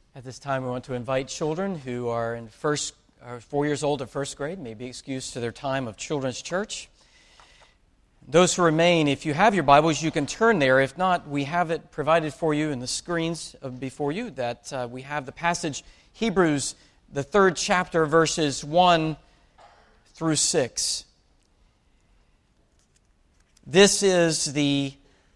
At this time, we want to invite children who are 4 years old or first grade, may be excused to their time of children's church. Those who remain, if you have your Bibles, you can turn there. If not, we have it provided for you in the screens before you, that we have the passage, Hebrews, the 3rd chapter, verses 1 through 6. This is the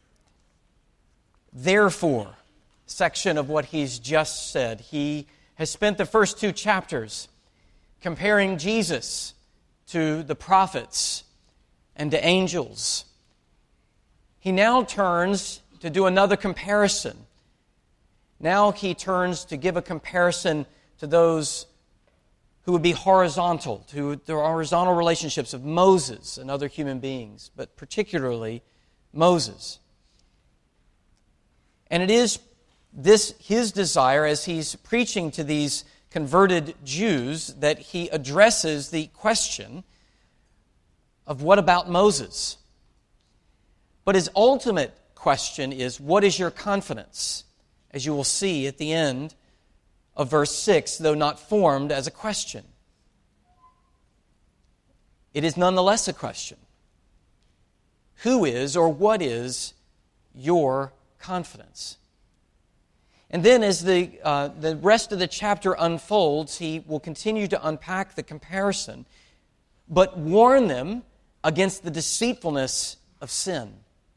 therefore section of what he's just said. He has spent the first 2 chapters comparing Jesus to the prophets and to angels. He now turns to do another comparison. Now he turns to give a comparison to those who would be horizontal, to the horizontal relationships of Moses and other human beings, but particularly Moses. And it is this his desire, as he's preaching to these converted Jews, that he addresses the question of what about Moses? But his ultimate question is, what is your confidence? As you will see at the end of verse 6, though not formed as a question. It is nonetheless a question. Who is or what is your confidence? And then as the rest of the chapter unfolds, he will continue to unpack the comparison, but warn them against the deceitfulness of sin.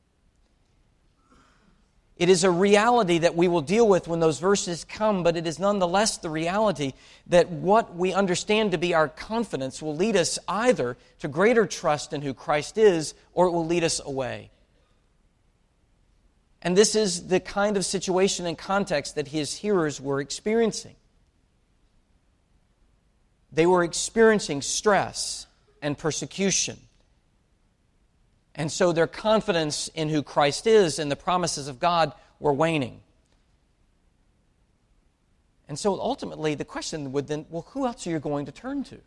It is a reality that we will deal with when those verses come, but it is nonetheless the reality that what we understand to be our confidence will lead us either to greater trust in who Christ is, or it will lead us away. And this is the kind of situation and context that his hearers were experiencing. They were experiencing stress and persecution. And so their confidence in who Christ is and the promises of God were waning. And so ultimately the question would then, well, who else are you going to turn to?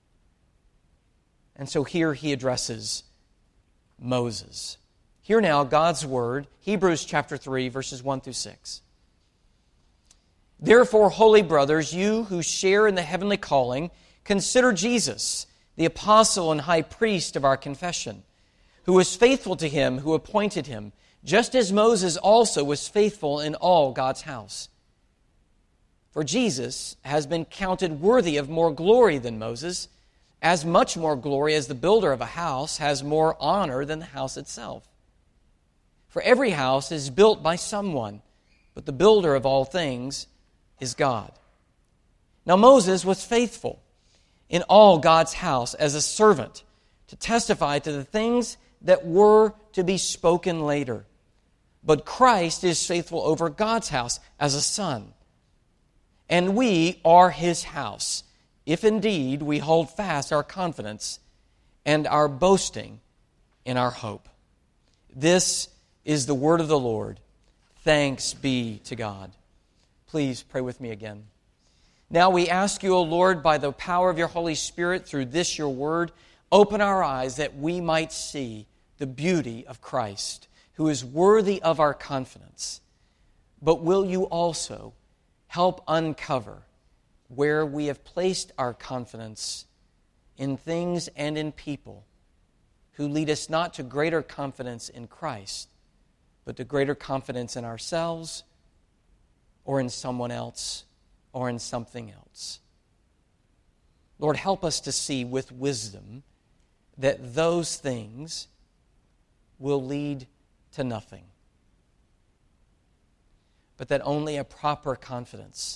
And so here he addresses Moses. Hear now God's word, Hebrews chapter 3, verses 1 through 6. Therefore, holy brothers, you who share in the heavenly calling, consider Jesus, the apostle and high priest of our confession, who was faithful to him who appointed him, just as Moses also was faithful in all God's house. For Jesus has been counted worthy of more glory than Moses, as much more glory as the builder of a house has more honor than the house itself. For every house is built by someone, but the builder of all things is God. Now Moses was faithful in all God's house as a servant to testify to the things that were to be spoken later. But Christ is faithful over God's house as a son. And we are his house, if indeed we hold fast our confidence and our boasting in our hope. This is the word of the Lord. Thanks be to God. Please pray with me again. Now we ask you, O Lord, by the power of your Holy Spirit, through this your word, open our eyes that we might see the beauty of Christ, who is worthy of our confidence. But will you also help uncover where we have placed our confidence in things and in people who lead us not to greater confidence in Christ, but to greater confidence in ourselves or in someone else or in something else. Lord, help us to see with wisdom that those things will lead to nothing, but that only a proper confidence,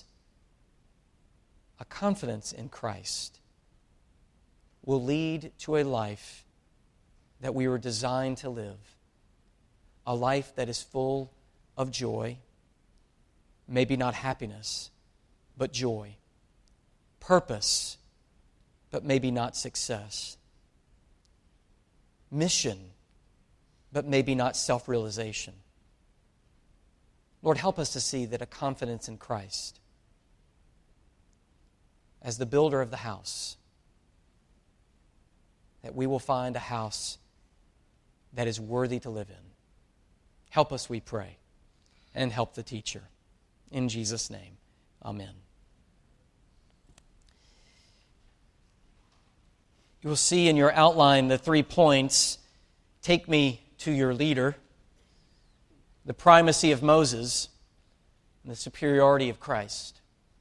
a confidence in Christ, will lead to a life that we were designed to live, a life that is full of joy, maybe not happiness, but joy, purpose, but maybe not success, mission, but maybe not self-realization. Lord, help us to see that a confidence in Christ as the builder of the house, that we will find a house that is worthy to live in. Help us, we pray, and help the teacher. In Jesus' name, Amen. You will see in your outline the 3 points: take me to your leader, the primacy of Moses, and the superiority of Christ.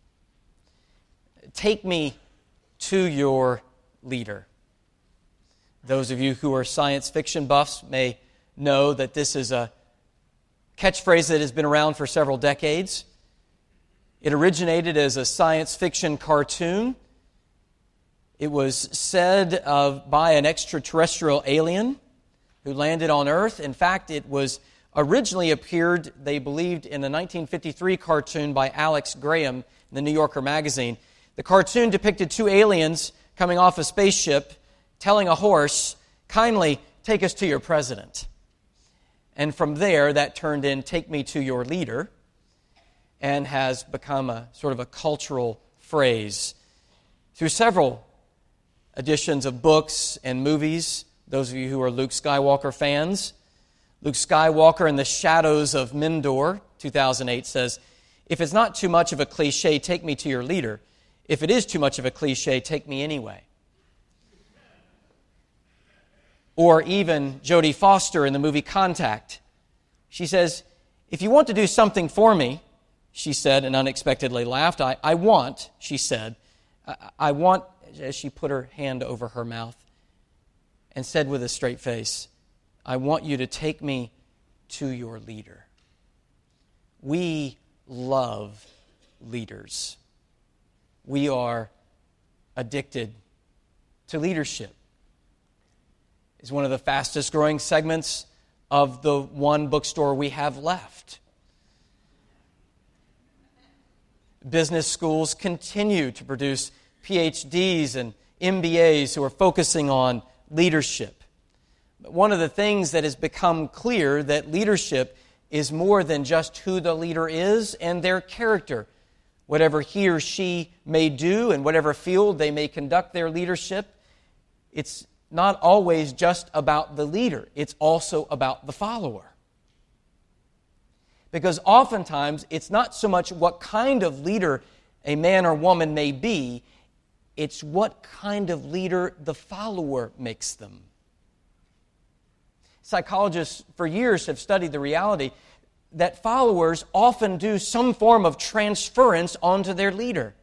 Take me to your leader. Those of you who are science fiction buffs may know that this is a catchphrase that has been around for several decades. It originated as a science fiction cartoon. It was said by an extraterrestrial alien who landed on Earth. In fact, it was originally appeared, they believed, in a 1953 cartoon by Alex Graham in the New Yorker magazine. The cartoon depicted 2 aliens coming off a spaceship, telling a horse, "Kindly take us to your president." And from there, that turned in "take me to your leader," and has become a sort of a cultural phrase. Through several editions of books and movies, those of you who are Luke Skywalker fans, Luke Skywalker in The Shadows of Mindor, 2008, says, "If it's not too much of a cliche, take me to your leader. If it is too much of a cliche, take me anyway." Or even Jodie Foster in the movie Contact. She says, "If you want to do something for me," she said, and unexpectedly laughed, I want, she said, I want, as she put her hand over her mouth and said with a straight face, "I want you to take me to your leader." We love leaders. We are addicted to leadership. It's one of the fastest growing segments of the one bookstore we have left. Business schools continue to produce PhDs and MBAs who are focusing on leadership. But one of the things that has become clear that leadership is more than just who the leader is and their character. Whatever he or she may do and whatever field they may conduct their leadership, it's not always just about the leader. It's also about the follower. Because oftentimes, it's not so much what kind of leader a man or woman may be, it's what kind of leader the follower makes them. Psychologists for years have studied the reality that followers often do some form of transference onto their leader.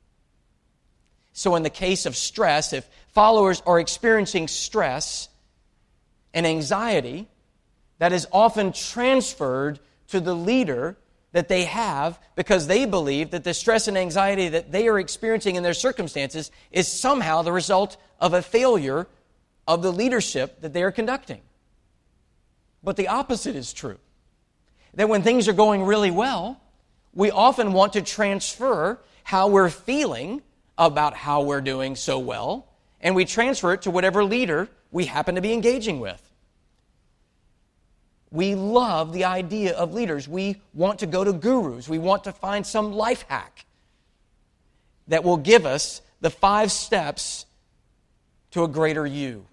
So in the case of stress, if followers are experiencing stress and anxiety, that is often transferred to the leader that they have because they believe that the stress and anxiety that they are experiencing in their circumstances is somehow the result of a failure of the leadership that they are conducting. But the opposite is true. That when things are going really well, we often want to transfer how we're feeling about how we're doing so well, and we transfer it to whatever leader we happen to be engaging with. We love the idea of leaders. We want to go to gurus. We want to find some life hack that will give us the 5 steps to a greater you.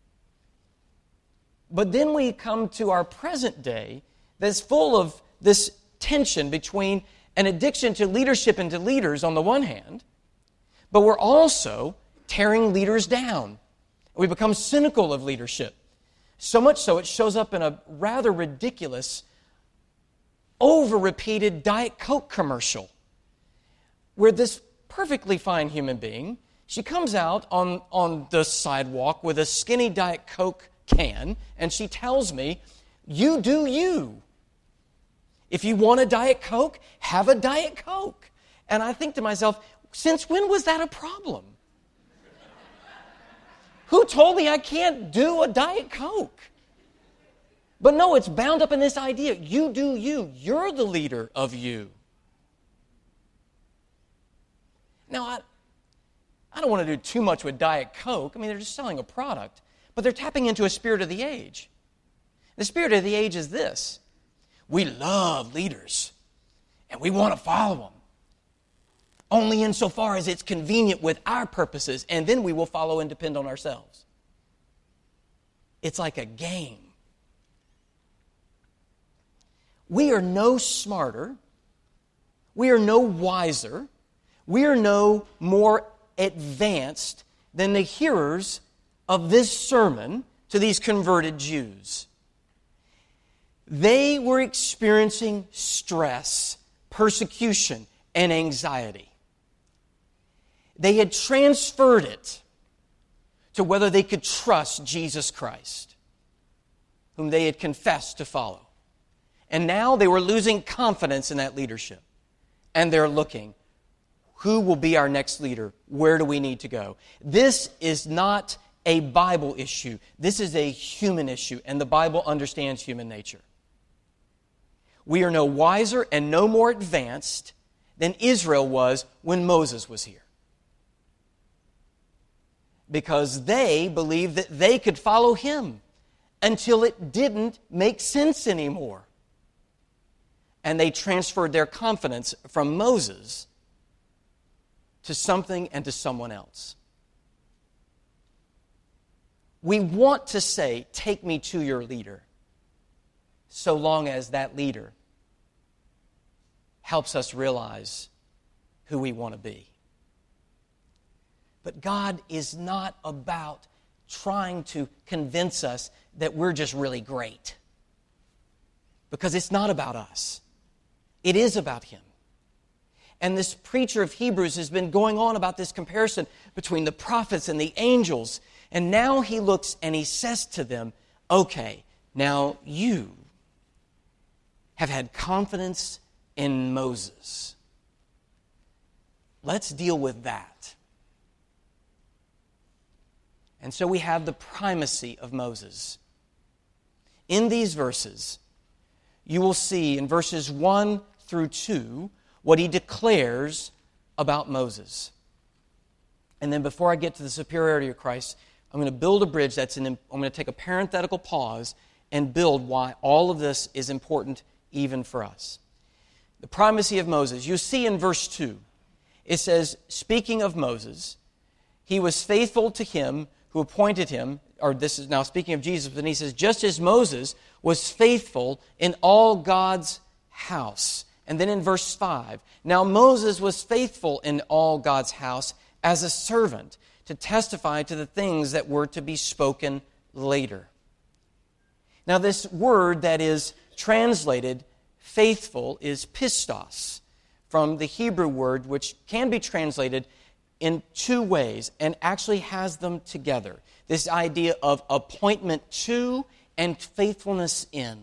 But then we come to our present day that's full of this tension between an addiction to leadership and to leaders on the one hand, but we're also tearing leaders down. We become cynical of leadership. So much so it shows up in a rather ridiculous, over-repeated Diet Coke commercial where this perfectly fine human being, she comes out on the sidewalk with a skinny Diet Coke can, and she tells me, "You do you. If you want a Diet Coke, have a Diet Coke." And I think to myself, since when was that a problem? Who told me I can't do a Diet Coke? But no, it's bound up in this idea. You do you. You're the leader of you. Now, I don't want to do too much with Diet Coke. I mean, they're just selling a product. But they're tapping into a spirit of the age. The spirit of the age is this. We love leaders, and we want to follow them. Only insofar as it's convenient with our purposes, and then we will follow and depend on ourselves. It's like a game. We are no smarter We are no wiser. We are no more advanced than the hearers of this sermon to these converted Jews. They were experiencing stress, persecution, and anxiety. They had transferred it to whether they could trust Jesus Christ, whom they had confessed to follow. And now they were losing confidence in that leadership. And they're looking, who will be our next leader? Where do we need to go? This is not a Bible issue. This is a human issue, and the Bible understands human nature. We are no wiser and no more advanced than Israel was when Moses was here. Because they believed that they could follow him until it didn't make sense anymore. And they transferred their confidence from Moses to something and to someone else. We want to say, take me to your leader, so long as that leader helps us realize who we want to be. But God is not about trying to convince us that we're just really great. Because it's not about us. It is about Him. And this preacher of Hebrews has been going on about this comparison between the prophets and the angels. And now he looks and he says to them, okay, now you have had confidence in Moses. Let's deal with that. And so we have the primacy of Moses. In these verses, you will see in verses 1 through 2 what he declares about Moses. And then before I get to the superiority of Christ, I'm going to build a bridge I'm going to take a parenthetical pause and build why all of this is important even for us. The primacy of Moses. You see in verse 2, it says, speaking of Moses, he was faithful to him who appointed him, or this is now speaking of Jesus, and he says, just as Moses was faithful in all God's house. And then in verse 5, now Moses was faithful in all God's house as a servant to testify to the things that were to be spoken later. Now this word that is translated faithful is pistos, from the Hebrew word which can be translated in two ways and actually has them together. This idea of appointment to and faithfulness in.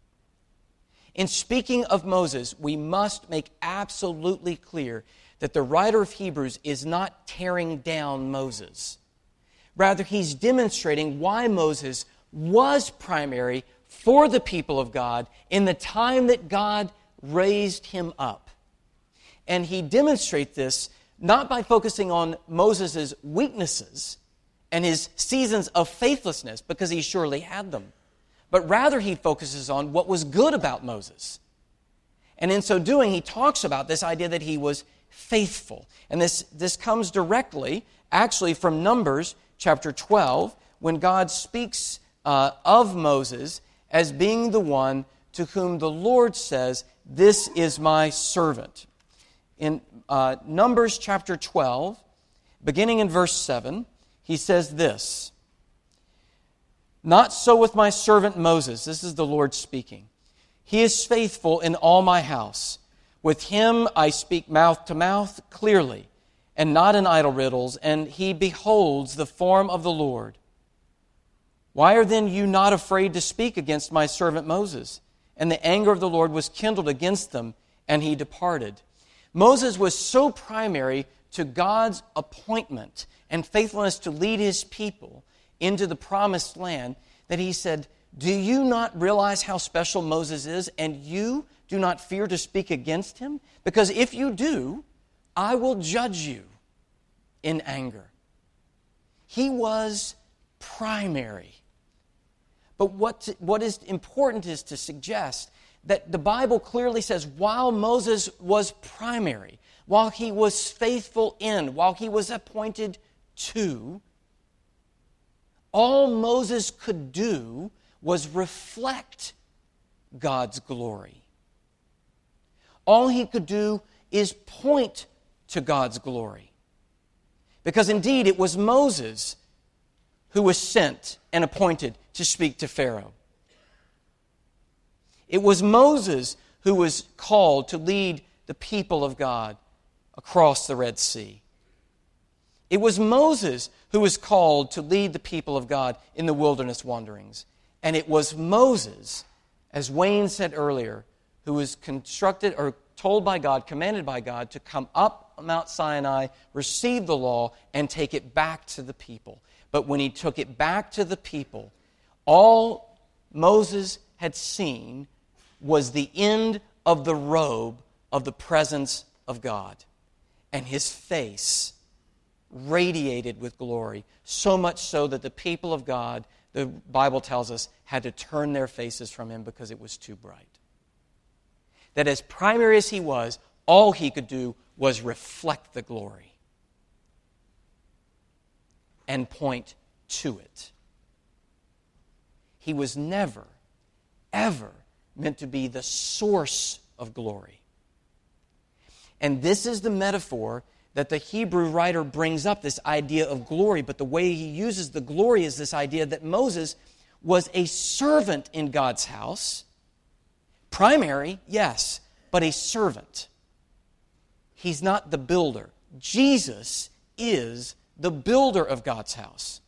In speaking of Moses, we must make absolutely clear that the writer of Hebrews is not tearing down Moses. Rather, he's demonstrating why Moses was primary for the people of God in the time that God raised him up. And he demonstrates this not by focusing on Moses' weaknesses and his seasons of faithlessness, because he surely had them, but rather he focuses on what was good about Moses. And in so doing, he talks about this idea that he was faithful. And this comes directly, actually, from Numbers chapter 12, when God speaks of Moses as being the one to whom the Lord says, this is my servant. In Numbers chapter 12, beginning in verse 7, he says this, not so with my servant Moses. This is the Lord speaking. He is faithful in all my house. With him I speak mouth to mouth clearly, and not in idle riddles, and he beholds the form of the Lord. Why are then you not afraid to speak against my servant Moses? And the anger of the Lord was kindled against them, and he departed. Moses was so primary to God's appointment and faithfulness to lead his people into the promised land that he said, do you not realize how special Moses is, and you do not fear to speak against him? Because if you do, I will judge you in anger. He was primary. But what is important is to suggest that the Bible clearly says while Moses was primary, while he was faithful in, while he was appointed to, all Moses could do was reflect God's glory. all he could do is point to God's glory. Because indeed, it was Moses who was sent and appointed to speak to Pharaoh. It was Moses who was called to lead the people of God across the Red Sea. It was Moses who was called to lead the people of God in the wilderness wanderings. And it was Moses, as Wayne said earlier, who was told by God, commanded by God, to come up Mount Sinai, receive the law, and take it back to the people. But when he took it back to the people, all Moses had seen was the end of the robe of the presence of God. And his face radiated with glory, so much so that the people of God, the Bible tells us, had to turn their faces from him because it was too bright. That as primary as he was, all he could do was reflect the glory and point to it. He was never, ever meant to be the source of glory. And this is the metaphor that the Hebrew writer brings up, this idea of glory, but the way he uses the glory is this idea that Moses was a servant in God's house. Primary, yes, but a servant. He's not the builder. Jesus is the builder of God's house.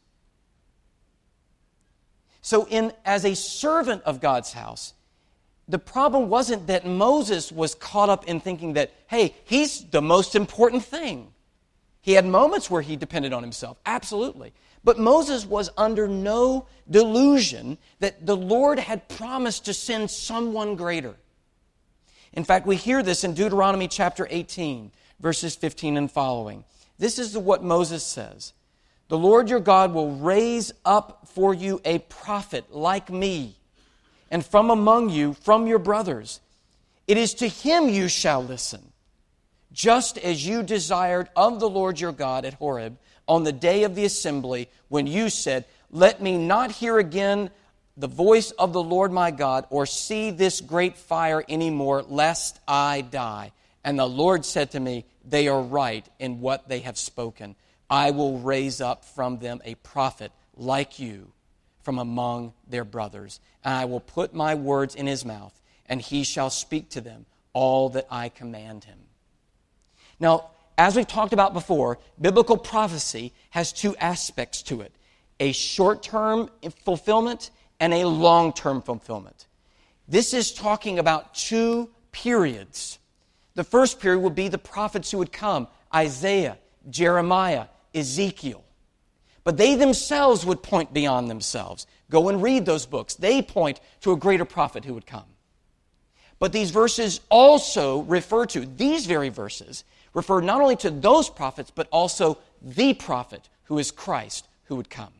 So as a servant of God's house, the problem wasn't that Moses was caught up in thinking that, hey, he's the most important thing. He had moments where he depended on himself, absolutely. But Moses was under no delusion that the Lord had promised to send someone greater. In fact, we hear this in Deuteronomy chapter 18, verses 15 and following. This is what Moses says. The Lord your God will raise up for you a prophet like me, and from among you, from your brothers. It is to him you shall listen, just as you desired of the Lord your God at Horeb on the day of the assembly, when you said, let me not hear again the voice of the Lord my God, or see this great fire anymore, lest I die. And the Lord said to me, they are right in what they have spoken. I will raise up from them a prophet like you from among their brothers. And I will put my words in his mouth, and he shall speak to them all that I command him. Now, as we've talked about before, biblical prophecy has two aspects to it: a short-term fulfillment and a long-term fulfillment. This is talking about two periods. The first period would be the prophets who would come: Isaiah, Jeremiah, Ezekiel. But they themselves would point beyond themselves. Go and read those books. They point to a greater prophet who would come. But these verses also these very verses refer not only to those prophets, but also the prophet who is Christ who would come.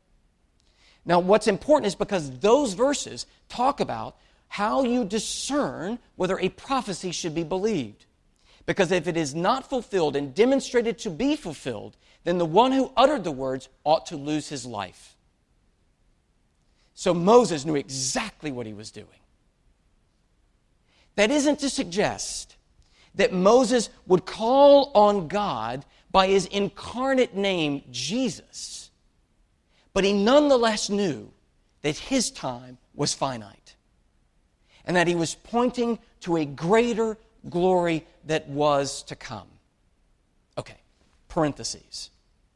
Now, what's important is because those verses talk about how you discern whether a prophecy should be believed. Because if it is not fulfilled and demonstrated to be fulfilled, then the one who uttered the words ought to lose his life. So Moses knew exactly what he was doing. That isn't to suggest that Moses would call on God by his incarnate name, Jesus. But he nonetheless knew that his time was finite, and that he was pointing to a greater glory that was to come. Okay, parentheses.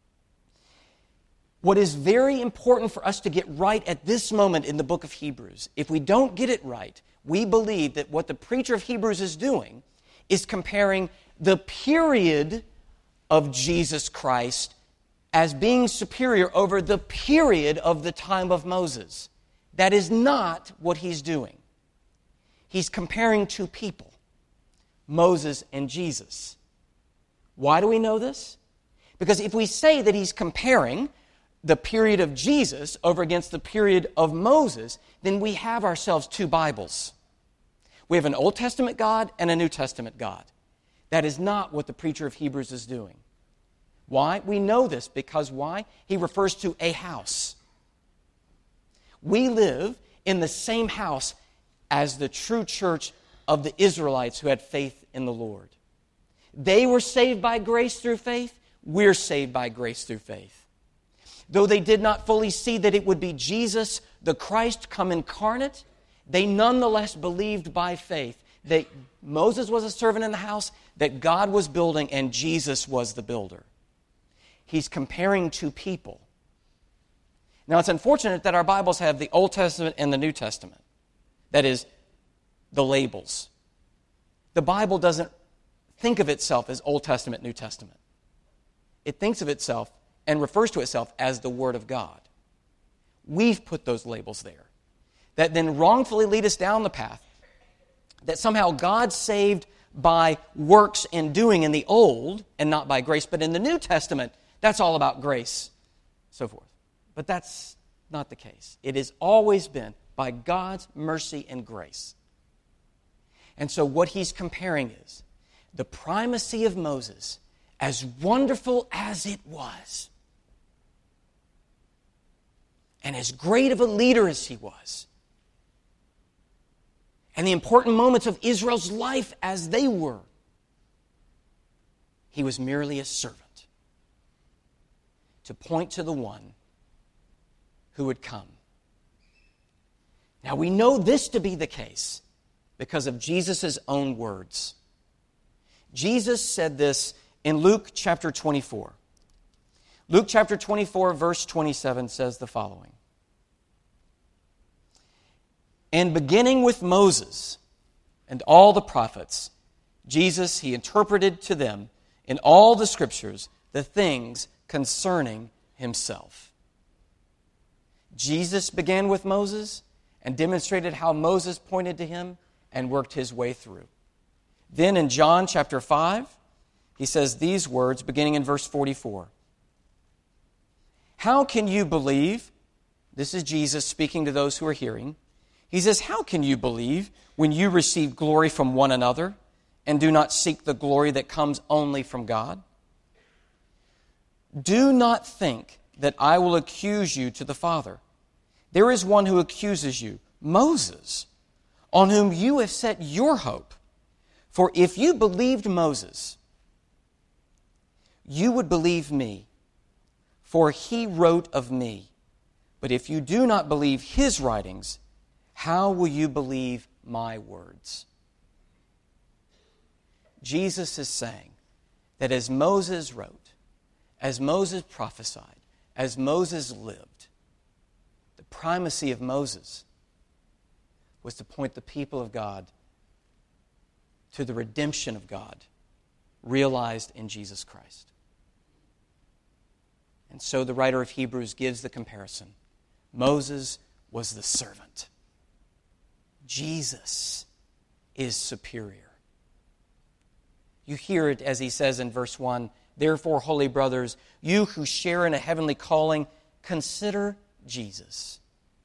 What is very important for us to get right at this moment in the book of Hebrews, if we don't get it right, we believe that what the preacher of Hebrews is doing is comparing the period of Jesus Christ as being superior over the period of the time of Moses. That is not what he's doing. He's comparing two people, Moses and Jesus. Why do we know this? Because if we say that he's comparing the period of Jesus over against the period of Moses, then we have ourselves two Bibles. We have an Old Testament God and a New Testament God. That is not what the preacher of Hebrews is doing. Why? We know this because why? He refers to a house. We live in the same house as the true church of the Israelites who had faith in the Lord. They were saved by grace through faith. We're saved by grace through faith. Though they did not fully see that it would be Jesus, the Christ, come incarnate, they nonetheless believed by faith that Moses was a servant in the house, that God was building, and Jesus was the builder. He's comparing two people. Now, it's unfortunate that our Bibles have the Old Testament and the New Testament. That is, the labels. The Bible doesn't think of itself as Old Testament, New Testament. It thinks of itself and refers to itself as the Word of God. We've put those labels there that then wrongfully lead us down the path that somehow God saved by works and doing in the Old and not by grace. But in the New Testament, that's all about grace, so forth. But that's not the case. It has always been by God's mercy and grace. And so what he's comparing is the primacy of Moses, as wonderful as it was, and as great of a leader as he was, and the important moments of Israel's life as they were, he was merely a servant to point to the one who would come. Now we know this to be the case because of Jesus' own words. Jesus said this in Luke chapter 24. Luke chapter 24, verse 27 says the following. And beginning with Moses and all the prophets, Jesus, he interpreted to them in all the scriptures the things concerning himself. Jesus began with Moses and demonstrated how Moses pointed to him and worked his way through. Then in John chapter 5, he says these words beginning in verse 44. How can you believe? This is Jesus speaking to those who are hearing. He says, how can you believe when you receive glory from one another and do not seek the glory that comes only from God? Do not think that I will accuse you to the Father. There is one who accuses you, Moses, on whom you have set your hope. For if you believed Moses, you would believe me, for he wrote of me. But if you do not believe his writings, how will you believe my words? Jesus is saying that as Moses wrote, as Moses prophesied, as Moses lived, the primacy of Moses was to point the people of God to the redemption of God realized in Jesus Christ. And so the writer of Hebrews gives the comparison. Moses was the servant. Jesus is superior. You hear it as he says in verse 1, therefore, holy brothers, you who share in a heavenly calling, consider Jesus,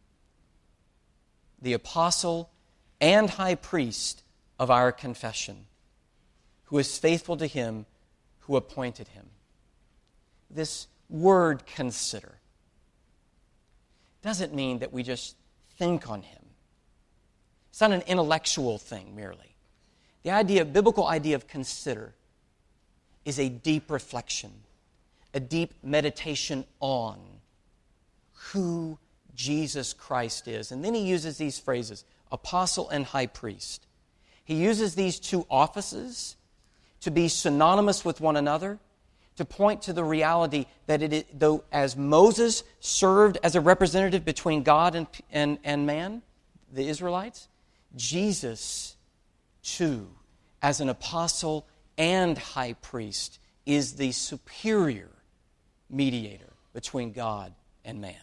the apostle and high priest of our confession, who is faithful to him who appointed him. This word consider doesn't mean that we just think on him. It's not an intellectual thing merely. The biblical idea of consider is a deep reflection, a deep meditation on who Jesus Christ is. And then he uses these phrases, apostle and high priest. He uses these two offices to be synonymous with one another, to point to the reality that though as Moses served as a representative between God and man, the Israelites, Jesus, too, as an apostle and high priest, is the superior mediator between God and man.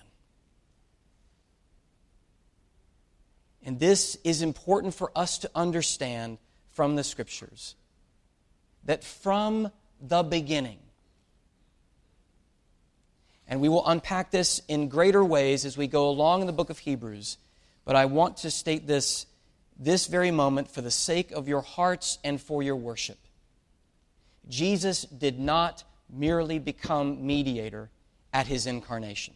And this is important for us to understand from the Scriptures, that from the beginning, and we will unpack this in greater ways as we go along in the book of Hebrews, but I want to state this very moment for the sake of your hearts and for your worship. Jesus did not merely become mediator at his incarnation.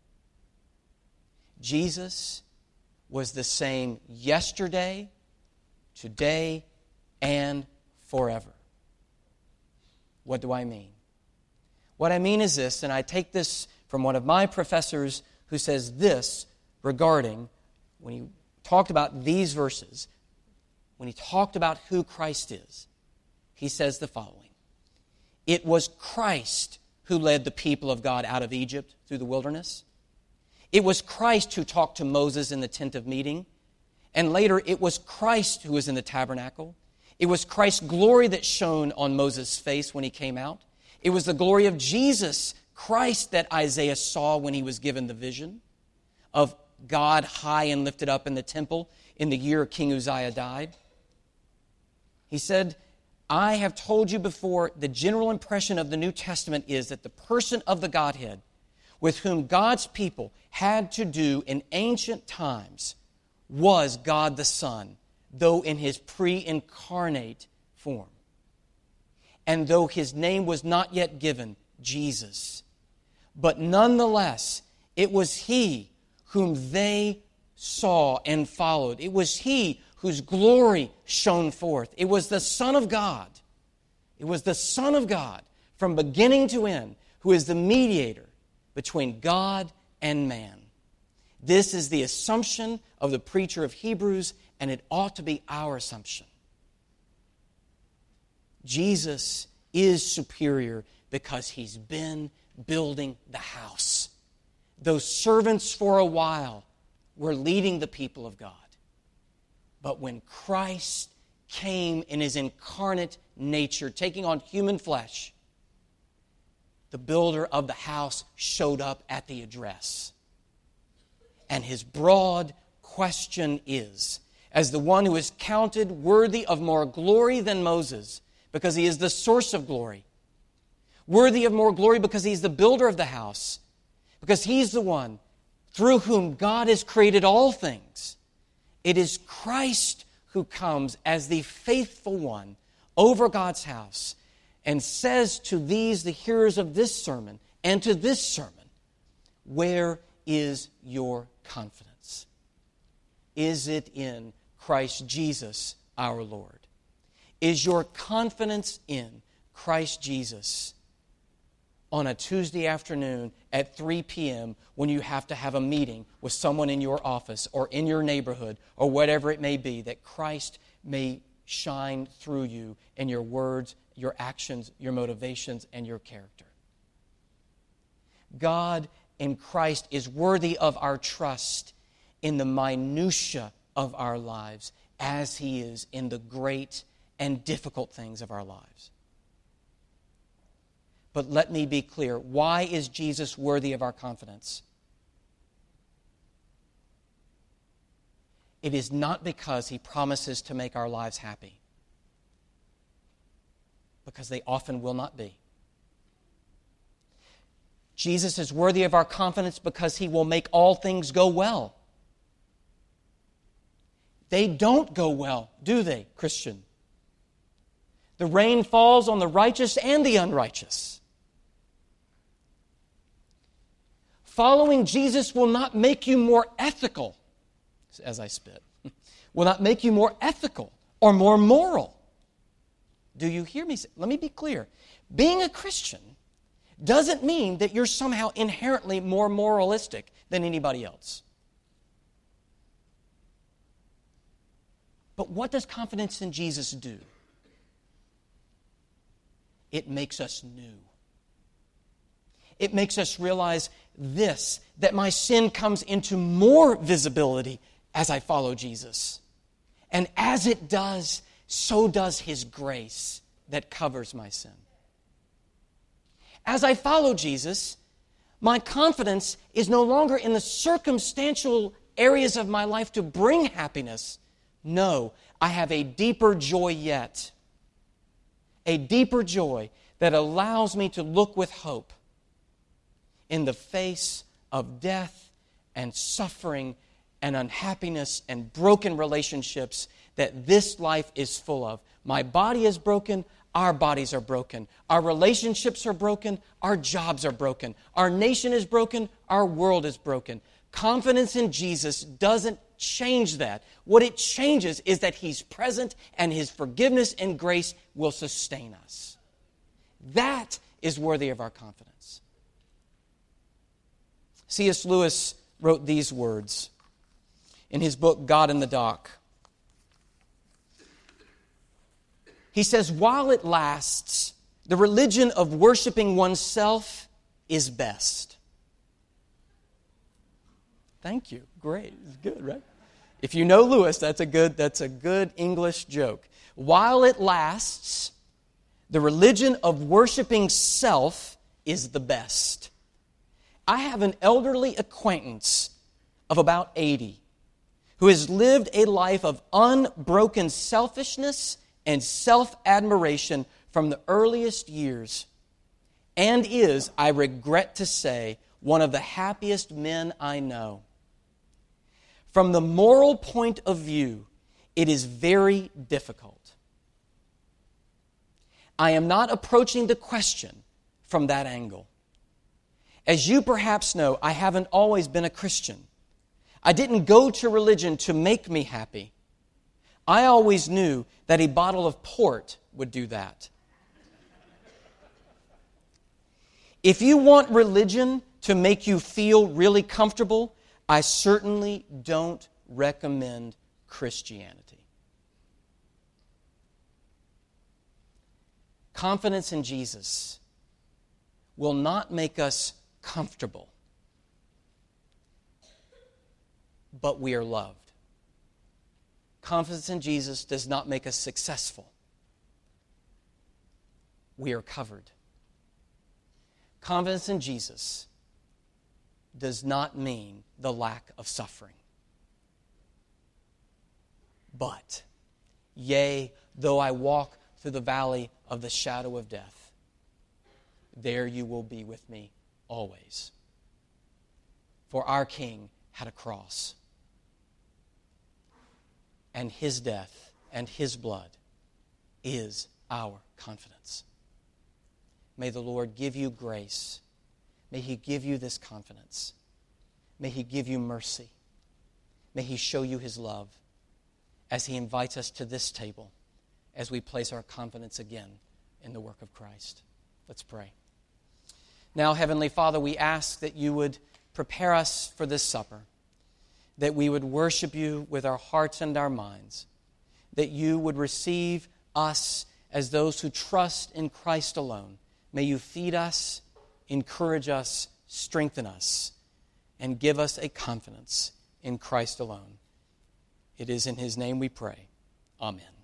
Jesus was the same yesterday, today and forever. What do I mean? What I mean is this, and I take this from one of my professors who says this regarding, when he talked about these verses, when he talked about who Christ is, he says the following: it was Christ who led the people of God out of Egypt through the wilderness. It was Christ who talked to Moses in the tent of meeting. And later, it was Christ who was in the tabernacle. It was Christ's glory that shone on Moses' face when he came out. It was the glory of Jesus, Christ, that Isaiah saw when he was given the vision of God high and lifted up in the temple in the year King Uzziah died. He said, I have told you before, the general impression of the New Testament is that the person of the Godhead, with whom God's people had to do in ancient times, was God the Son, though in his pre-incarnate form. And though his name was not yet given, Jesus. But nonetheless, it was he whom they saw and followed. It was he whose glory shone forth. It was the Son of God. It was the Son of God from beginning to end, who is the mediator between God and man. This is the assumption of the preacher of Hebrews, and it ought to be our assumption. Jesus is superior because he's been building the house. Those servants for a while were leading the people of God. But when Christ came in his incarnate nature, taking on human flesh, the builder of the house showed up at the address. And his broad question is, as the one who is counted worthy of more glory than Moses, because he is the source of glory, worthy of more glory because he's the builder of the house, because he's the one through whom God has created all things, it is Christ who comes as the faithful one over God's house and says to these, the hearers of this sermon, and to this sermon, where is your confidence? Is it in Christ Jesus our Lord? Is your confidence in Christ Jesus on a Tuesday afternoon at 3 p.m. when you have to have a meeting with someone in your office or in your neighborhood or whatever it may be, that Christ may shine through you in your words, your actions, your motivations, and your character? God in Christ is worthy of our trust in the minutia of our lives as he is in the great and difficult things of our lives. But let me be clear. Why is Jesus worthy of our confidence? It is not because he promises to make our lives happy, because they often will not be. Jesus is worthy of our confidence because he will make all things go well. They don't go well, do they, Christian? The rain falls on the righteous and the unrighteous. Following Jesus will not make you more ethical, as I spit, will not make you more ethical or more moral. Do you hear me? Let me be clear. Being a Christian doesn't mean that you're somehow inherently more moralistic than anybody else. But what does confidence in Jesus do? It makes us new. It makes us realize this, that my sin comes into more visibility as I follow Jesus. And as it does, so does his grace that covers my sin. As I follow Jesus, my confidence is no longer in the circumstantial areas of my life to bring happiness. No, I have a deeper joy yet. A deeper joy that allows me to look with hope in the face of death and suffering and unhappiness and broken relationships that this life is full of. My body is broken. Our bodies are broken. Our relationships are broken. Our jobs are broken. Our nation is broken. Our world is broken. Confidence in Jesus doesn't change that. What it changes is that He's present and His forgiveness and grace will sustain us. That is worthy of our confidence. C.S. Lewis wrote these words in his book, God in the Dock. He says, while it lasts, the religion of worshiping oneself is best. Thank you. Great. It's good, right? If you know Lewis, that's a good English joke. While it lasts, the religion of worshiping self is the best. I have an elderly acquaintance of about 80 who has lived a life of unbroken selfishness and self-admiration from the earliest years, and is, I regret to say, one of the happiest men I know. From the moral point of view, it is very difficult. I am not approaching the question from that angle. As you perhaps know, I haven't always been a Christian. I didn't go to religion to make me happy. I always knew that a bottle of port would do that. If you want religion to make you feel really comfortable, I certainly don't recommend Christianity. Confidence in Jesus will not make us comfortable, but we are loved. Confidence in Jesus does not make us successful. We are covered. Confidence in Jesus does not mean the lack of suffering. But, yea, though I walk through the valley of the shadow of death, there you will be with me always. For our King had a cross, and His death and His blood is our confidence. May the Lord give you grace. May He give you this confidence. May He give you mercy. May He show you His love as He invites us to this table as we place our confidence again in the work of Christ. Let's pray. Now, Heavenly Father, we ask that you would prepare us for this supper, that we would worship you with our hearts and our minds, that you would receive us as those who trust in Christ alone. May you feed us, encourage us, strengthen us, and give us a confidence in Christ alone. It is in His name we pray. Amen.